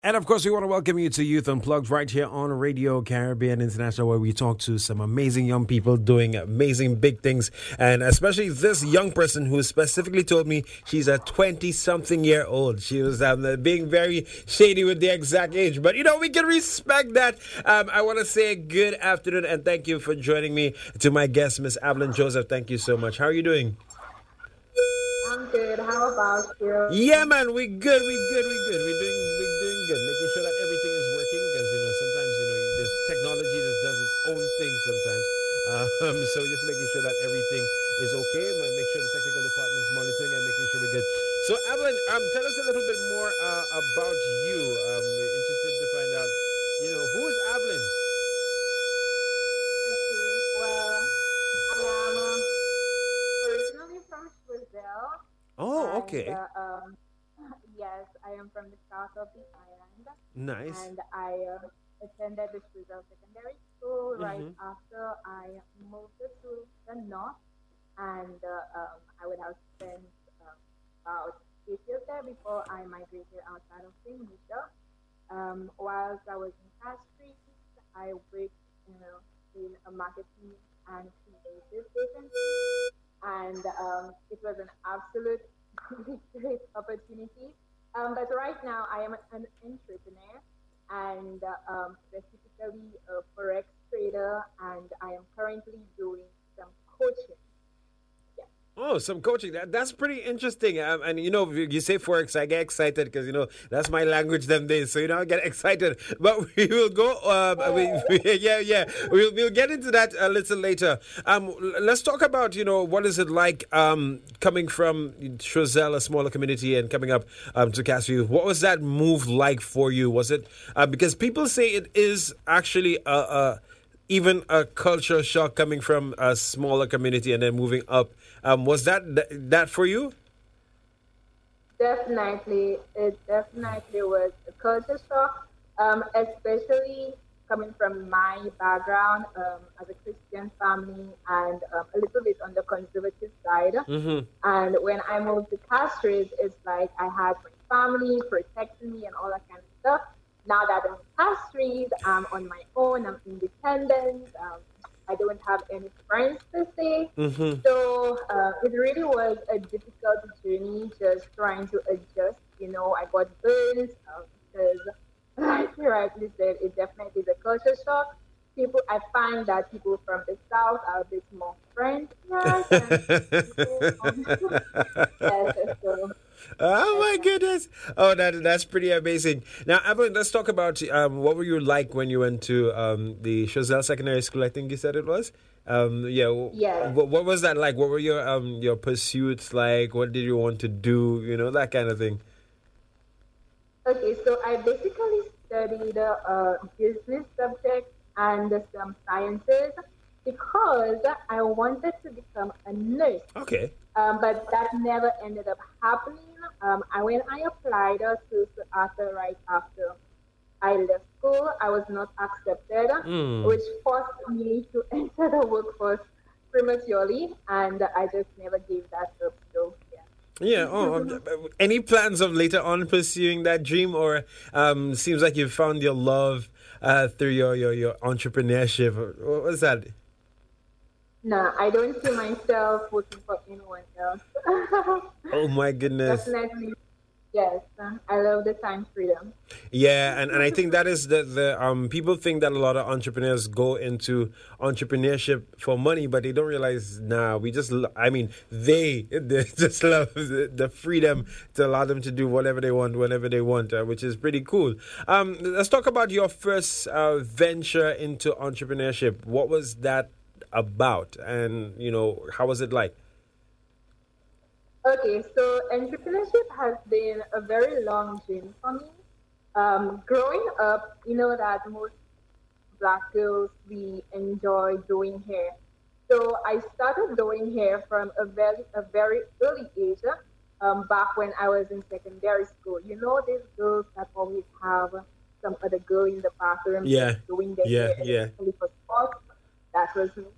And of course, we want to welcome you to Youth Unplugged right here on Radio Caribbean International, where we talk to some amazing young people doing amazing big things. And especially this young person who specifically told me she's a 20-something-year-old. She was being very shady with the exact age. But, we can respect that. I want to say good afternoon and thank you for joining me. To my guest, Miss Evelyn Joseph, thank you so much. How are you doing? I'm good. How about you? Yeah, man, we good. We're doing good. Making sure that everything is working because sometimes this technology just does its own thing sometimes. So just making sure that everything is okay. Make sure the technical department is monitoring and making sure we're good. So, Evelyn, tell us a little bit more about you. We're interested to find out. Who is Evelyn? Okay. Well, I am originally from Brazil, Oh, and okay, yes, I am from the south of the island, nice. and I attended the Brazil Secondary School right Mm-hmm. after I moved to the north, and I would have spent about 8 years there before I migrated outside of St. Lucia. Whilst I was in Castries, I worked in a marketing and creative agency, and it was an absolute great opportunity. But right now, I am an entrepreneur and specifically a forex trader, and I am currently doing some coaching. Yeah. Oh, some coaching. That's pretty interesting. And you say forex, I get excited because that's my language them days. So I get excited. But we will go. Yeah. We'll get into that a little later. Let's talk about what is it like coming from Choiseul, a smaller community, and coming up to Castview. What was that move like for you? Was it because people say it is actually even a culture shock coming from a smaller community and then moving up. Was that for you? Definitely, it definitely was a culture shock, especially coming from my background as a Christian family and a little bit on the conservative side. Mm-hmm. And when I moved to Castries, it's like I had my family protecting me and all that kind of stuff. Now that I'm in Castries, I'm on my own, I'm independent. I don't have any friends per se. Mm-hmm. So it really was a difficult journey just trying to adjust. I got burned because, like you rightly said, it definitely is a culture shock. I find that people from the south are a bit more friendlier than people from, yes, so Oh yes. my goodness! Oh, that's pretty amazing. Now, Evelyn, let's talk about what were you like when you went to the Choiseul Secondary School? I think you said it was. Yeah. Yes. What was that like? What were your pursuits like? What did you want to do? That kind of thing. Okay, so I basically studied business subjects and some sciences because I wanted to become a nurse. Okay. But that never ended up happening. When I applied to Arthur right after I left school, I was not accepted, Mm. which forced me to enter the workforce prematurely, and I just never gave that up. So, Yeah. Oh, yeah. any plans of later on pursuing that dream, or seems like you found your love through your entrepreneurship? What was that? No, I don't see myself working for anyone else. Oh my goodness. Definitely, yes. I love the time freedom. Yeah, and I think that is the people think that a lot of entrepreneurs go into entrepreneurship for money, but they don't realize we just I mean they just love the freedom to allow them to do whatever they want whenever they want, which is pretty cool. Let's talk about your first venture into entrepreneurship. What was that about, and how was it like? Okay, so entrepreneurship has been a very long journey for me. Growing up, you know that most black girls we enjoy doing hair. So I started doing hair from a very early age. Back when I was in secondary school. These girls that always have some other girl in the bathroom just Yeah, doing their yeah, hair yeah. especially for sports. That was me.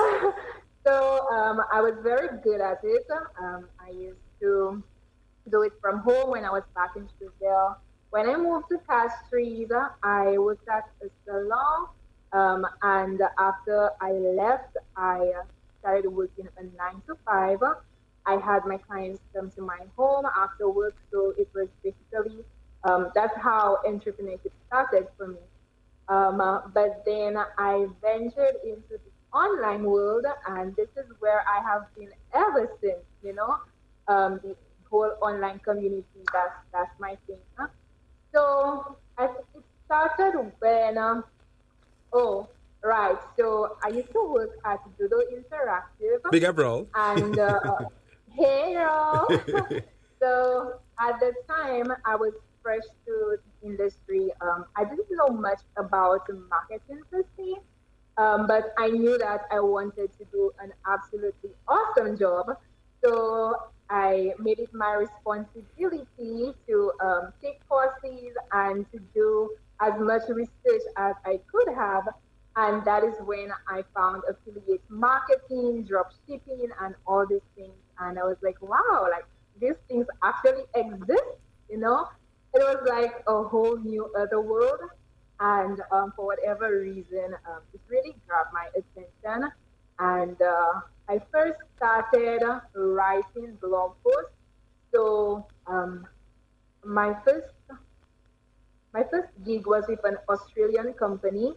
So I was very good at it. I used to do it from home when I was back in Brazil. when I moved to Castries, I worked at a salon. And after I left, I started working a 9 to 5. I had my clients come to my home after work, so it was basically that's how entrepreneurship started for me. But then I ventured into the online world, and this is where I have been ever since. The whole online community. That's my thing. So it started when oh right. So I used to work at Doodle Interactive, Big up, roll. and hey, y'all. So at the time, I was fresh to the industry. I didn't know much about marketing per se, but I knew that I wanted to do an absolutely awesome job. So I made it my responsibility to take courses and to do as much research as I could have. And that is when I found affiliate marketing, drop shipping, and all these things. And I was like, wow, like these things actually exist, you know? It was like a whole new other world. And for whatever reason, it really grabbed my attention. And I first started writing blog posts. So my first my first gig was with an Australian company.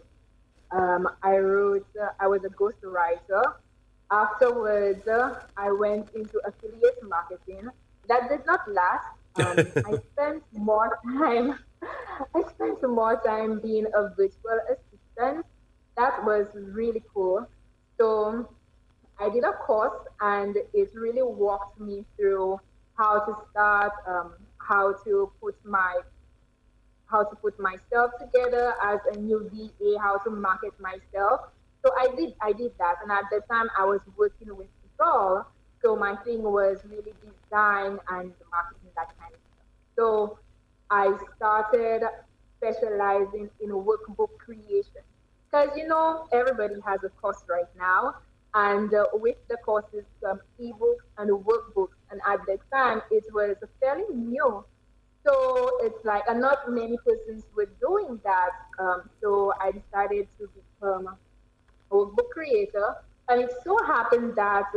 I was a ghostwriter. Afterwards, I went into affiliate marketing. That did not last. I spent more time. I spent more time being a virtual assistant. That was really cool. So I did a course, and it really walked me through how to start, how to put my how to put myself together as a new VA, how to market myself. So I did that, and at the time I was working with Raw. So my thing was really design and marketing, that kind of stuff. So I started specializing in workbook creation because everybody has a course right now, and with the courses some ebooks and workbooks, and at the time it was fairly new, so it's like, and not many persons were doing that. So I decided to become a workbook creator. And it so happened that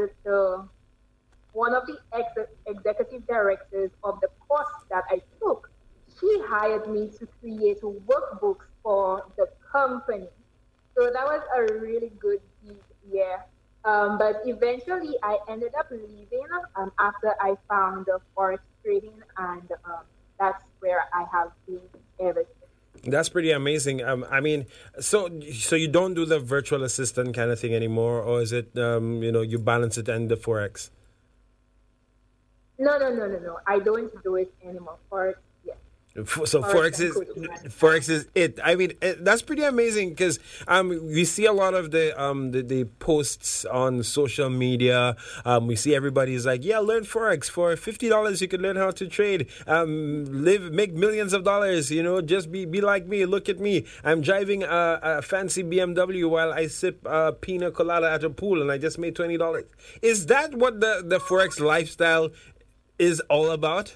one of the executive directors of the course that I took, she hired me to create workbooks for the company. So that was a really good gig, yeah. But eventually, I ended up leaving after I found forex trading, and that's where I have been ever since. That's pretty amazing. I mean, so you don't do the virtual assistant kind of thing anymore, or is it you balance it and the forex? No, no, no, no, no. I don't do it anymore. Forex, yes. So Forex forex and is coaching. forex is it. I mean, that's pretty amazing because we see a lot of the posts on social media. We see everybody's like, yeah, learn forex for $50. You can learn how to trade. Make millions of dollars. Just be like me. Look at me. I'm driving a fancy BMW while I sip pina colada at a pool, and I just made $20. Is that what the forex lifestyle is all about?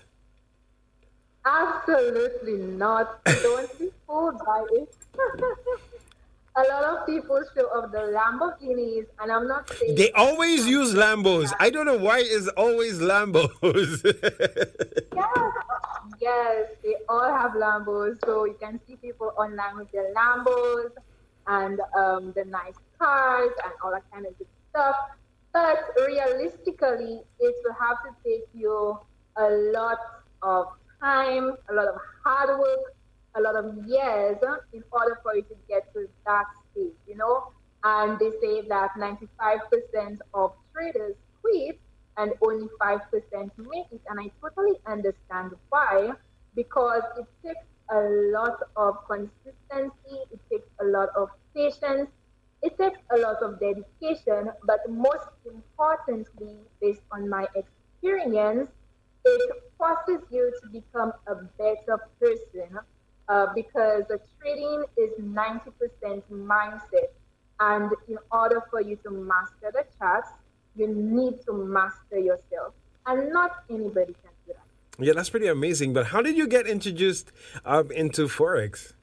Absolutely not. Don't be fooled by it. A lot of people show off the Lamborghinis, and I'm not saying They always I'm use saying Lambos. that. I don't know why it's always Lambos. Yes, yes, they all have Lambos. So you can see people online with their Lambos and the nice cars and all that kind of good stuff. But realistically, it will have to take you a lot of time, a lot of hard work, a lot of years in order for you to get to that stage. And they say that 95% of traders quit and only 5% make it. And I totally understand why, because it takes a lot of consistency, it takes a lot of patience, it takes a lot of dedication, but most importantly, based on my experience, it forces you to become a better person because trading is 90% mindset. And in order for you to master the charts, you need to master yourself. And not anybody can do that. Yeah, that's pretty amazing. But how did you get introduced into Forex?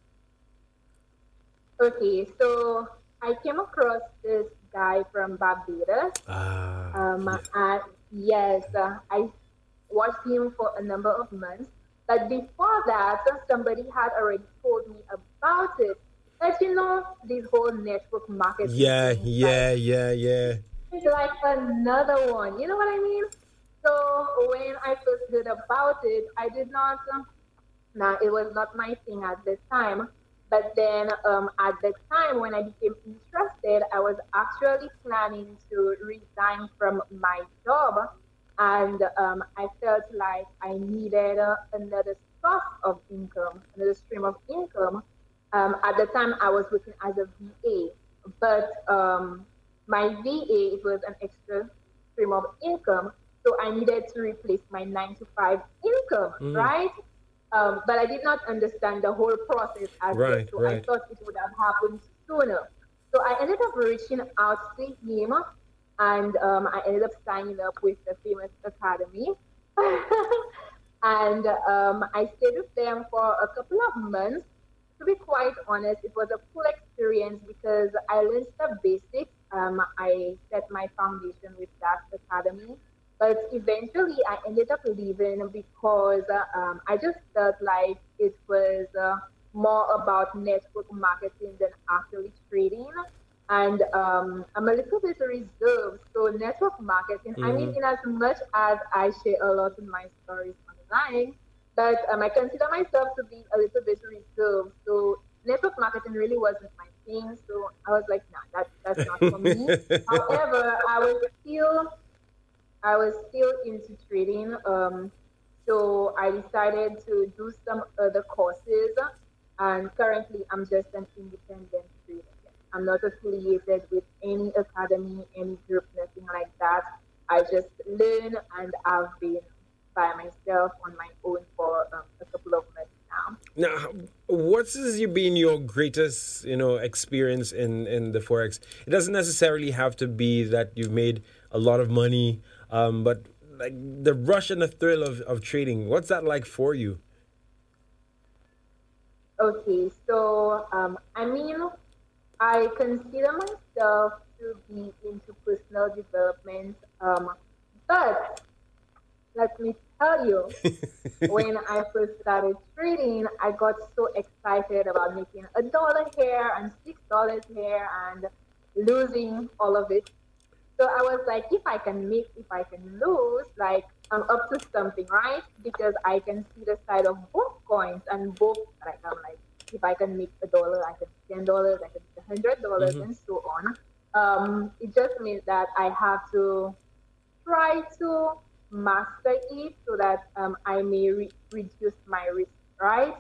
Okay, so I came across this guy from Barbados. Ah, yeah. And yes, I watched him for a number of months. But before that, somebody had already told me about it. That this whole network marketing Yeah, thing, yeah, yeah, yeah. it's like another one. You know what I mean? So when I first heard about it, I did not. Now, it was not my thing at the time. But then at the time when I became interested, I was actually planning to resign from my job. And I felt like I needed another source of income, another stream of income. At the time, I was working as a VA. But my VA, it was an extra stream of income. So I needed to replace my 9 to 5 income, Mm, right? But I did not understand the whole process as yet. right, So I right. thought it would have happened sooner. So I ended up reaching out to him and I ended up signing up with the Famous Academy. And I stayed with them for a couple of months. To be quite honest, it was a cool experience because I learned the basics. I set my foundation with that academy, but eventually I ended up leaving because I just felt like it was more about network marketing than actually trading. And I'm a little bit reserved. So network marketing, I mean, Mm-hmm. in as much as I share a lot in my stories online, but I consider myself to be a little bit reserved. So network marketing really wasn't my thing. So I was like, nah, that's not for me. However, I was still into trading. So I decided to do some other courses, and currently I'm just an independent trader. I'm not affiliated with any academy, any group, nothing like that. I just learn, and I've been by myself on my own for a couple of months now. Now, what has you been your greatest, experience in the forex? It doesn't necessarily have to be that you've made a lot of money, but like the rush and the thrill of trading. What's that like for you? Okay, so I mean, I consider myself to be into personal development, but let me tell you, when I first started trading, I got so excited about making $1 here and $6 here and losing all of it. So I was like, if I can lose, like I'm up to something, right? Because I can see the side of both coins and both, like I'm like, if I can make $1, I can make $10, I can make $100, Hmm. and so on. It just means that I have to try to master it so that I may reduce my risk, right?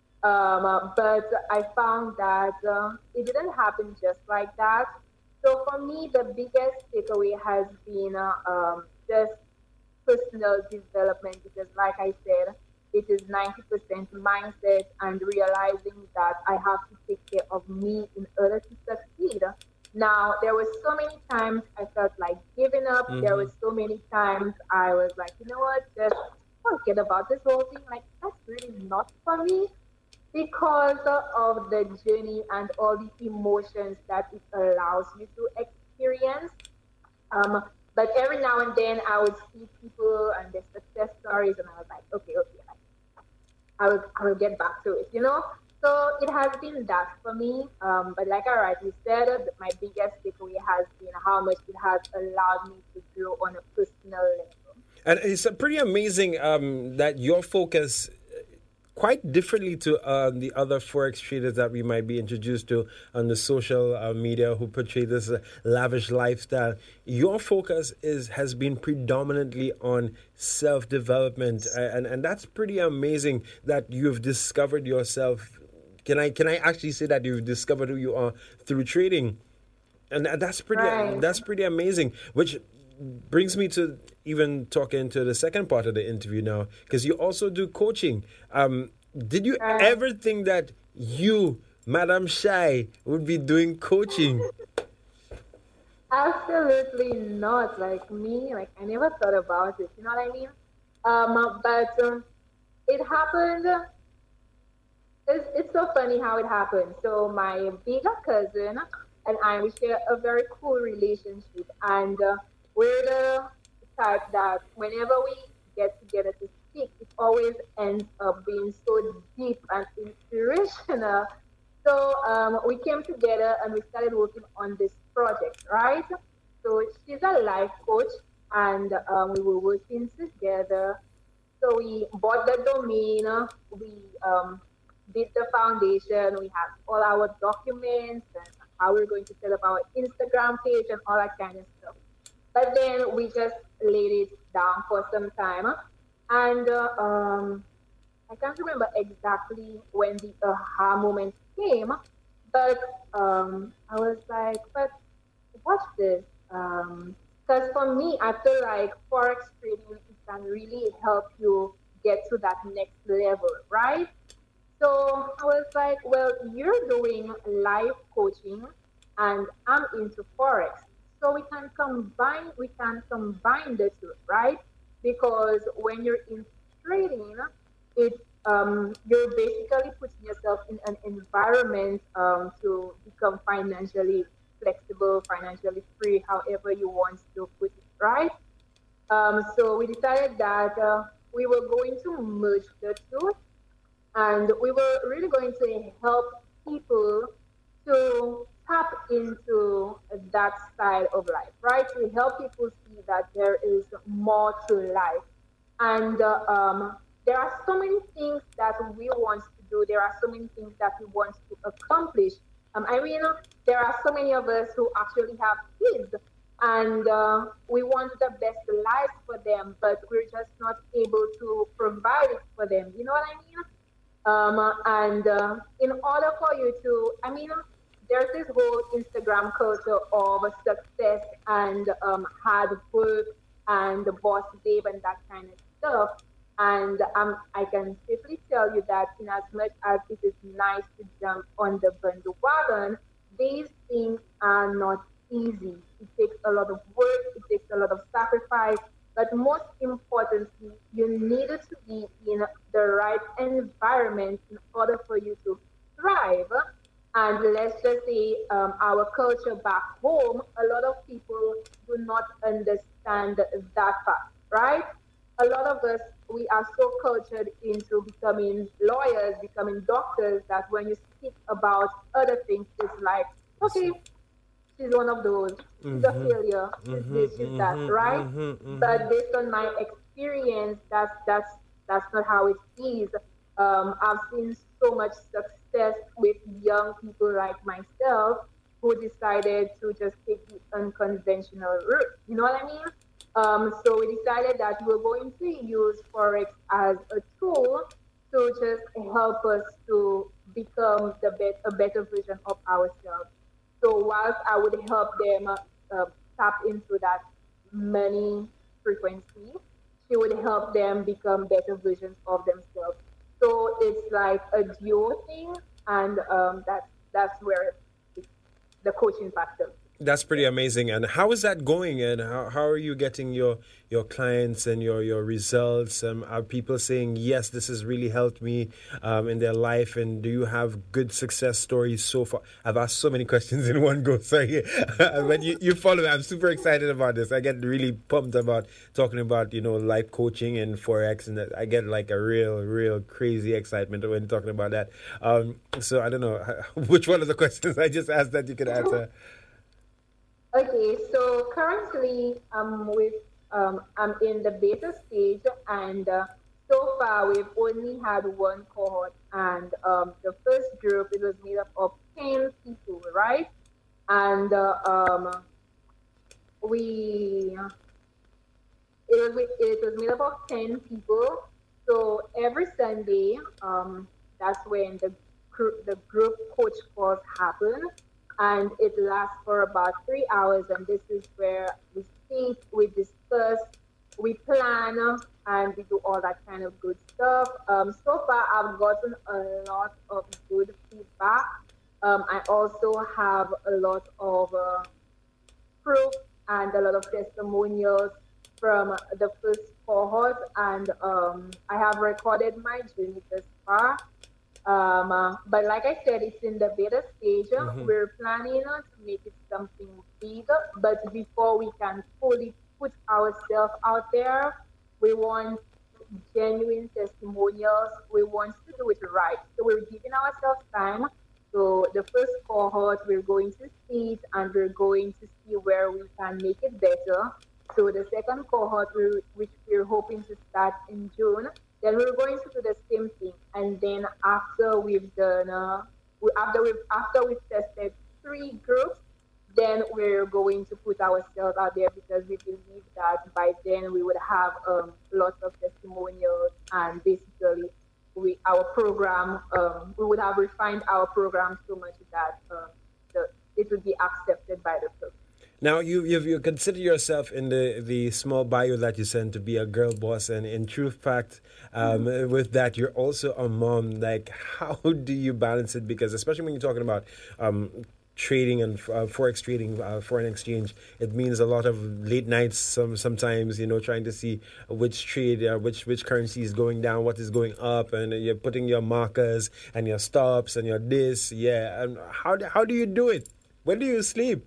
But I found that it didn't happen just like that. So for me, the biggest takeaway has been just personal development because, like I said, it is 90% mindset and realizing that I have to take care of me in order to succeed. Now, there were so many times I felt like giving up. There Hmm. were so many times I was like, you know what, just forget about this whole thing. Like, that's really not for me because of the journey and all the emotions that it allows you to experience. Um, but every now and then I would see people and their success stories, and I was like, okay, okay, like, I will get back to it, you know? So it has been that for me. But like I rightly said, my biggest takeaway has been how much it has allowed me to grow on a personal level. And it's pretty amazing that your focus quite differently to the other forex traders that we might be introduced to on the social media who portray this lavish lifestyle. Your focus is has been predominantly on self development, and that's pretty amazing that you've discovered yourself. Can I actually say that you've discovered who you are through trading? And Right. that's pretty amazing, which brings me to even talking to the second part of the interview now, because you also do coaching. Did you Right. ever think that you, Madam Shy, would be doing coaching? Absolutely not. Like me, like I never thought about it. You know what I mean? But it happened. It's so funny how it happened. So my bigger cousin and I, we share a very cool relationship, and we're the type that whenever we get together to speak, it always ends up being so deep and inspirational. So we came together and we started working on this project, right? So she's a life coach, and we were working together. So we bought the domain, we did the foundation, we have all our documents and how we're going to set up our Instagram page and all that kind of stuff. But then we just laid it down for some time. And I can't remember exactly when the aha moment came, but I was like, but what's this? Because for me, I feel like forex trading it can really help you get to that next level, right? So I was like, well, you're doing life coaching, and I'm into forex, so we can combine the two, right? Because when you're in trading, it you're basically putting yourself in an environment to become financially flexible, financially free, however you want to put it, right? So we decided that we were going to merge the two, and we were really going to help people to tap into that side of life, right? To help people see that there is more to life. And there are so many things that we want to do. There are so many things that we want to accomplish. I mean, there are so many of us who actually have kids, and we want the best life for them, but we're just not able to provide it for them. You know what I mean? And in order for you to, I mean, there's this whole Instagram culture of success and hard work and the boss babe and that kind of stuff. And I can safely tell you that in as much as it is nice to jump on the bandwagon, these things are not easy. It takes a lot of work, it takes a lot of sacrifice, but most importantly, you needed to be in the right environment in order for you to thrive. And let's just say our culture back home, a lot of people do not understand that fact, right? A lot of us, we are so cultured into becoming lawyers, becoming doctors, that when you speak about other things, it's like, okay, she's one of those. She's a failure. She's this, she's that, right? But based on my experience, that's not how it is. I've seen so much success with young people like myself who decided to just take the unconventional route. You know what I mean? So we decided that we were going to use Forex as a tool to just help us to become a better version of ourselves. So whilst I would help them tap into that money frequency, she would help them become better versions of themselves. So it's like a duo thing, and that's where the coaching factor. That's pretty amazing. And how is that going? And how are you getting your clients and your results? Are people saying, yes, this has really helped me in their life? And do you have good success stories so far? I've asked so many questions in one go. Sorry. But you follow me. I'm super excited about this. I get really pumped about talking about, life coaching and Forex. And I get like a real crazy excitement when talking about that. So I don't know which one of the questions I just asked that you could answer. Okay, so currently I'm in the beta stage, and so far we've only had one cohort, and the first group, it was made up of 10 people, right? And we it was made up of 10 people. So every Sunday, that's when the group coach course happen, and it lasts for about 3 hours. And this is where we think, we discuss, we plan, and we do all that kind of good stuff. So far, I've gotten a lot of good feedback. I also have a lot of proof and a lot of testimonials from the first cohort, and I have recorded my journey thus far. But like I said, it's in the beta stage. Hmm. We're planning to make it something big, but before we can fully put ourselves out there, we want genuine testimonials. We want to do it right. So we're giving ourselves time. So the first cohort, we're going to see it and we're going to see where we can make it better. So the second cohort, which we're hoping to start in June, then we're going to do the same thing. And then after we've done, after we've tested three groups, then we're going to put ourselves out there because we believe that by then we would have lots of testimonials and basically our program, we would have refined our program so much that it would be accepted by the program. Now you consider yourself in the small bio that you sent to be a girl boss, and in true fact, with that you're also a mom. Like, how do you balance it? Because especially when you're talking about trading and forex trading, foreign exchange, it means a lot of late nights. Sometimes trying to see which trade, which currency is going down, what is going up, and you're putting your markers and your stops and your this. Yeah, and how do you do it? When do you sleep?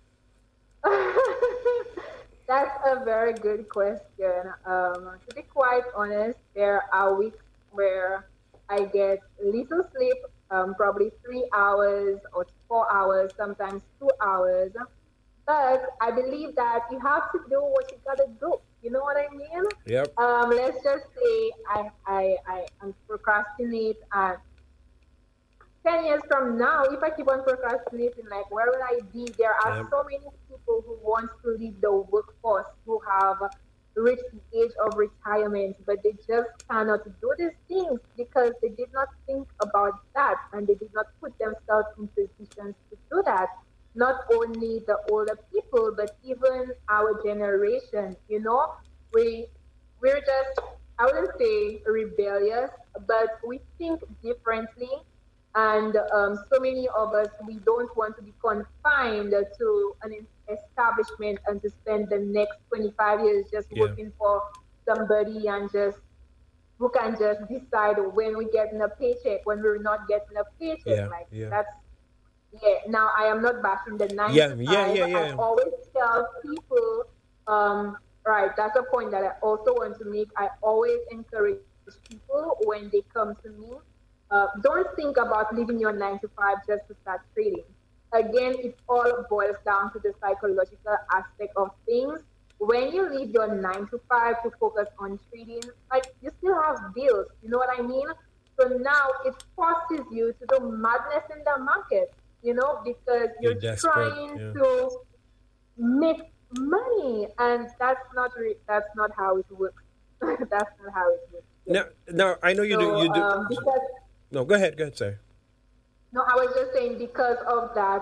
That's a very good question. To be quite honest, there are weeks where I get little sleep, probably 3 hours or 4 hours, sometimes 2 hours. But I believe that you have to do what you gotta do. You know what I mean? Yep. Let's just say I procrastinate and 10 years from now, if I keep on procrastinating, like, where will I be? There are Yep. so many people who want to leave the workforce, who have reached the age of retirement, but they just cannot do these things because they did not think about that and they did not put themselves in positions to do that. Not only the older people, but even our generation, we we're just, I wouldn't say rebellious, but we think differently. And so many of us, we don't want to be confined to an establishment and to spend the next 25 years just Yeah. working for somebody and just who can just decide when we're getting a paycheck, when we're not getting a paycheck. Yeah. Like, Yeah. that's, yeah. Now, I am not bashing the nine Yeah. to Yeah. five. Yeah. I Yeah. always tell people, right, that's a point that I also want to make. I always encourage people when they come to me, don't think about leaving your 9 to 5 just to start trading. Again, it all boils down to the psychological aspect of things. When you leave your 9 to 5 to focus on trading, like, you still have bills. You know what I mean? So now it forces you to do madness in the market, because You're you're desperate. trying Yeah. to make money, and that's not how it works. That's not how it works. Yes. Now I know you do. So You do. because No, go ahead. Go ahead. Sorry. no, I was just saying because of that,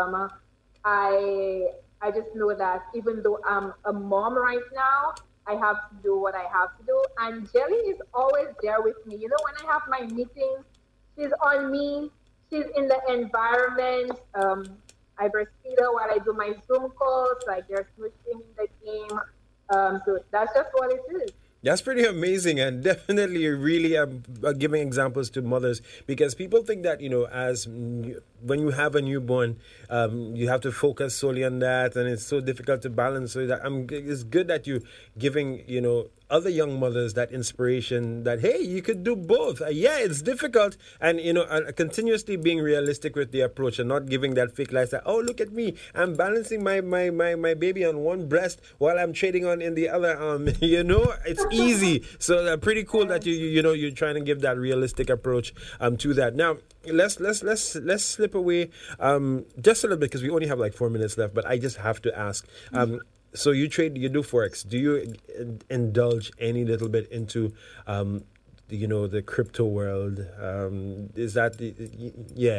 I I just know that even though I'm a mom right now, I have to do what I have to do. And Jelly is always there with me. When I have my meetings, she's on me. She's in the environment. I breastfeed her while I do my Zoom calls. Like, there's no shame in the game. So that's just what it is. That's pretty amazing, and definitely really giving examples to mothers, because people think that when you have a newborn, you have to focus solely on that, and it's so difficult to balance. So that it's good that you giving other young mothers that inspiration that, hey, you could do both. Yeah, it's difficult, and continuously being realistic with the approach and not giving that fake lifestyle. Oh, look at me, I'm balancing my baby on one breast while I'm trading on in the other arm. It's easy. So pretty cool that you're trying to give that realistic approach to that. Now let's slip away just a little bit because we only have like 4 minutes left. But I just have to ask. So you do forex. Do you indulge any little bit into the crypto world? Is that yeah,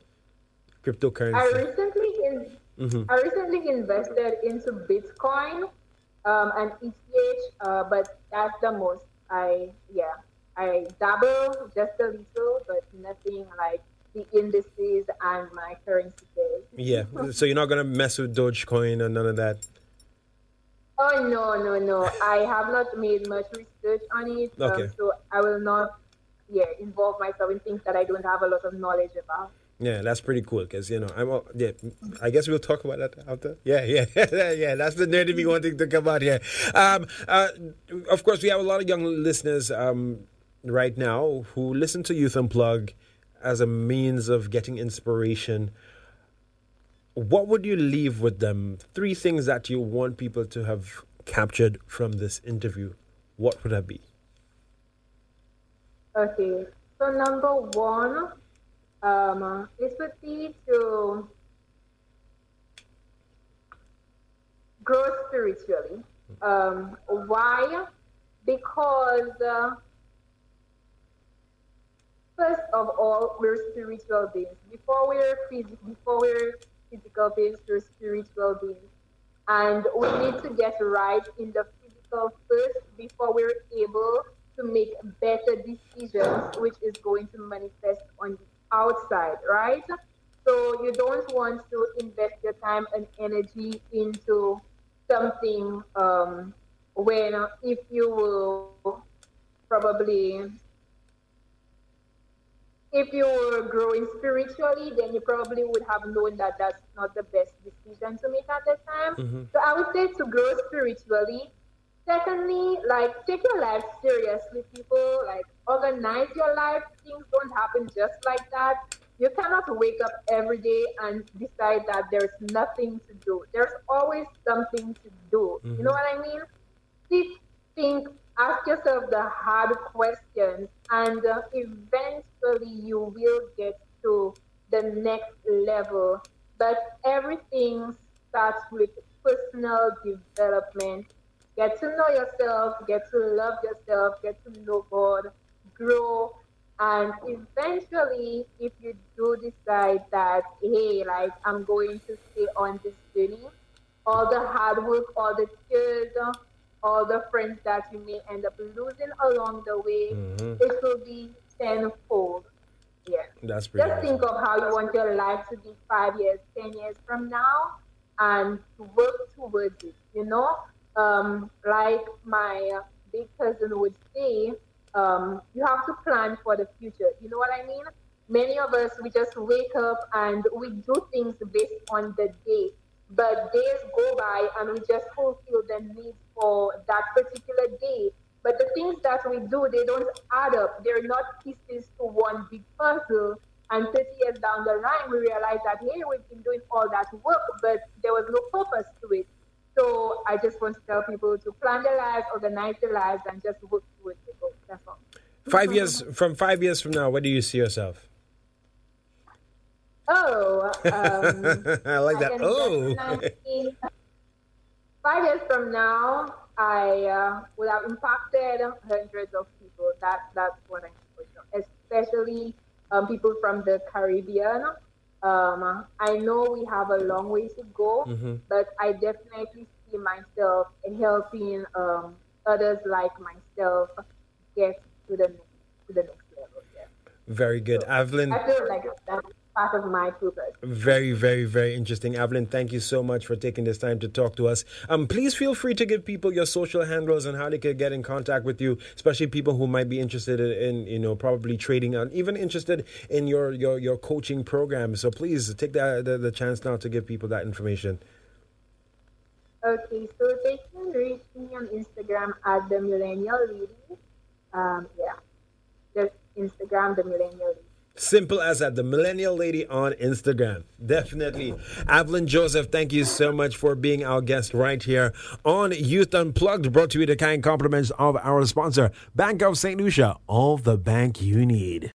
I cryptocurrency? recently Mm-hmm. I recently invested into Bitcoin and ETH, but that's the most. I dabble just a little, but nothing like the indices and my currency pairs. Yeah. So you're not gonna mess with Dogecoin or none of that. Oh, no. I have not made much research on it, Okay. so I will not, involve myself in things that I don't have a lot of knowledge about. Yeah, that's pretty cool because yeah. I guess we'll talk about that after. Yeah, yeah. That's the nerd in me wanting to come out here. Of course, we have a lot of young listeners right now who listen to Youth Unplugged as a means of getting inspiration. What would you leave with them? 3 things that you want people to have captured from this interview. What would that be? Okay, so number one, it would be to grow spiritually. Why? Because first of all, we're spiritual beings. Before we're physical beings, we're spiritual beings, and we need to get right in the physical first before we're able to make better decisions, which is going to manifest on the outside, right? So you don't want to invest your time and energy into something when if you will probably if you were growing spiritually, then you probably would have known that that's not the best decision to make at the time. Mm-hmm. So I would say to grow spiritually. Secondly, like take your life seriously, people. Like organize your life. Things don't happen just like that. You cannot wake up every day and decide that there's nothing to do. There's always something to do. Mm-hmm. You know what I mean? Think, ask yourself the hard questions, and eventually you will get to the next level. But everything starts with personal development. Get to know yourself, get to love yourself, get to know God, grow, and eventually, if you do decide that, hey, like I'm going to stay on this journey, all the hard work, all the tears, all the friends that you may end up losing along the way, it will be tenfold. Yeah. That's pretty Just awesome. think of how you want your life to be 5 years, 10 years from now, and work towards it. Like my big cousin would say, you have to plan for the future. You know what I mean? Many of us, we just wake up and we do things based on the day. But days go by and we just fulfill the needs for that particular day. But the things that we do, they don't add up. They're not pieces to one big puzzle. And 30 years down the line, we realize that, hey, we've been doing all that work, but there was no purpose to it. So I just want to tell people to plan their lives, organize their lives, and just work towards the goal. That's all. 5 years from 5 years from now, where do you see yourself? Oh, I like that. Oh. 5 years from now, I would have impacted hundreds of people. That's what I'm for sure. Especially people from the Caribbean. I know we have a long way to go, but I definitely see myself helping others like myself get to the next level. Yeah. Very good, So Evelyn. I feel like that's part of my purpose. Very, very, very interesting. Evelyn, thank you so much for taking this time to talk to us. Please feel free to give people your social handles and how they could get in contact with you, especially people who might be interested in probably trading and even interested in your coaching program. So please take the chance now to give people that information. Okay, so they can reach me on Instagram at the Millennial Lady. Just Instagram, the Millennial Lady. Simple as that. The Millennial Lady on Instagram. Definitely. Evelyn Joseph, thank you so much for being our guest right here on Youth Unplugged, brought to you the kind compliments of our sponsor, Bank of St. Lucia, all the bank you need.